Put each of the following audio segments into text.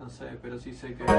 No sé, pero sí sé que...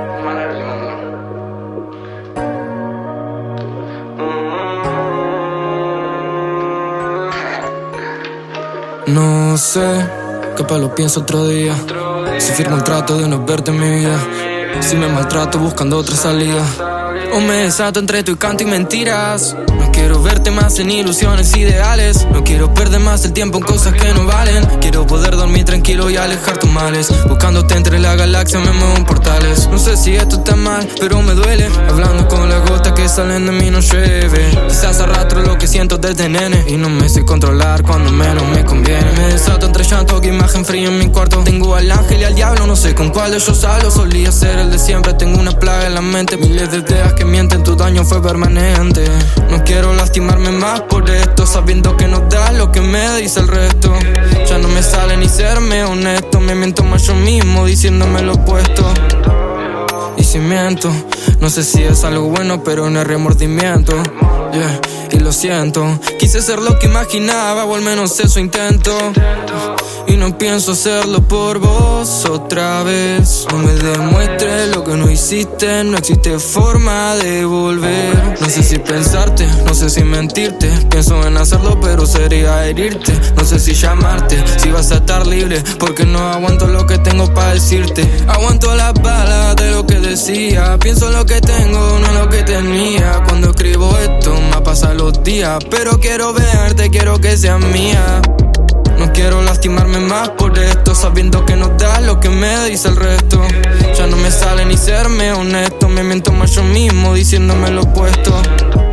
No sé, capaz lo pienso otro día. Si firmo el trato de no verte en mi vida, si me maltrato buscando otra salida, o me desato entre tu canto y mentiras. No quiero verte más en ilusiones ideales. No quiero perder más el tiempo en cosas que no valen. Quiero poder dormir tranquilo y alejar tus males. Buscándote entre la galaxia me muevo en portales. No sé si esto está mal, pero me duele. Hablando con las gotas que salen de mí no llueve. Quizás arrastro lo que siento desde nene y no me sé controlar cuando menos me conviene. Me desato entre llanto, que imagen fría en mi cuarto. Tengo al ángel y al diablo, no sé con cuál de ellos hablo. Solía ser el de siempre, tengo una plaga en la mente. Miles de ideas que mienten, tu daño fue permanente. No quiero lastimarme más por esto, sabiendo que no da lo que me dice el resto. Ya no me sale ni serme honesto, me miento más yo mismo diciéndome lo opuesto. Y si miento, no sé si es algo bueno, pero no es remordimiento. Yeah, y lo siento, quise ser lo que imaginaba, o al menos eso intento. Y no pienso hacerlo por vos otra vez. No me demuestres lo que no hiciste, no existe forma de volver. No sé si pensarte, no sé si mentirte. Pienso en hacerlo pero sería herirte. No sé si llamarte, si vas a estar libre, porque no aguanto lo que tengo para decirte. Aguanto las balas de lo que decía. Pienso en lo que tengo, no en lo que tenía. Cuando escribo esto me pasan los días, pero quiero verte, quiero que seas mía. No quiero lastimarme más por esto, sabiendo que no da lo que me dice el resto. Ya no me sale ni serme honesto, me miento más yo mismo diciéndome lo opuesto.